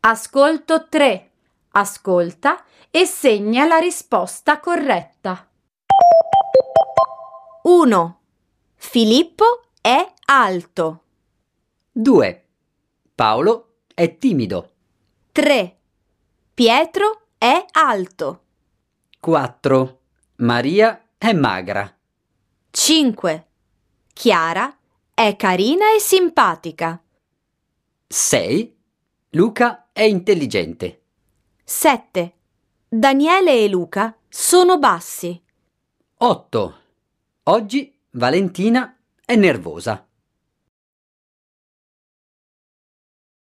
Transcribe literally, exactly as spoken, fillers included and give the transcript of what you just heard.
Ascolto tre. Ascolta e segna la risposta corretta. uno. Filippo è alto. due. Paolo è timido. tre. Pietro è alto. quattro. Maria è magra. cinque. Chiara è carina e simpatica. sei. Luca è intelligente. sette. Daniele e Luca sono bassi. otto. Oggi Valentina è nervosa.